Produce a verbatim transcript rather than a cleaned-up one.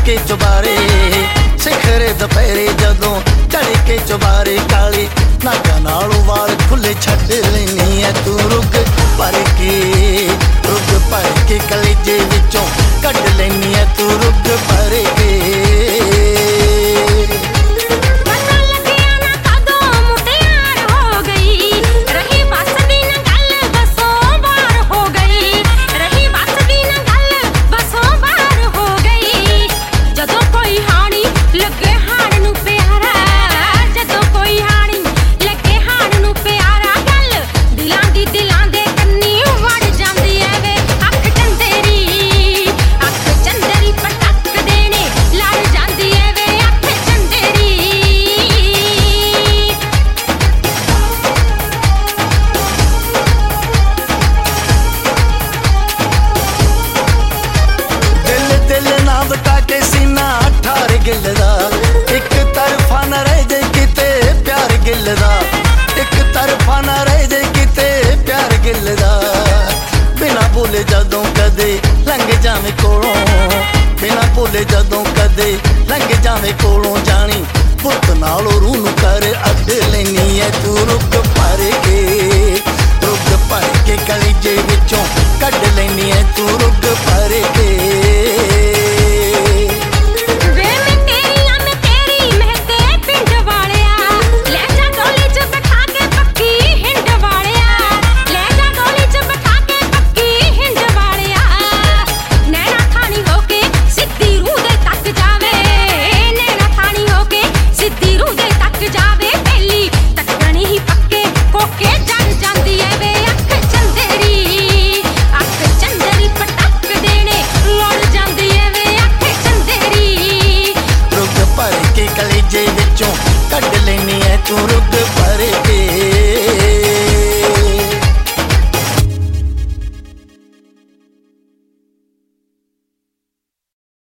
के चुबारे सिखरे दोपहरे जदों चढ़ के चुबारे काली नागा नालों वाल खुले छड्ड लैनी है तू रुग भर के रुग भर के कलेजे विचों कढ लैनी है तू रुग भर के एक तरफा न रह जाए किते प्यार गिलदा एक तरफा न रह जाए किते प्यार गिलदा बिना बोले जदों कदे लंघ जावे कोलों बिना बोले जदों कदे लंघ जावे कोलों जानी पुत नालों रूह नूं कर अड्ड लैनी है तू रुग भर के रुग भर के कलेजे विचों कढ लैनी है तू रुग भर के कलेजे विचों कढ लैनी है तू रुग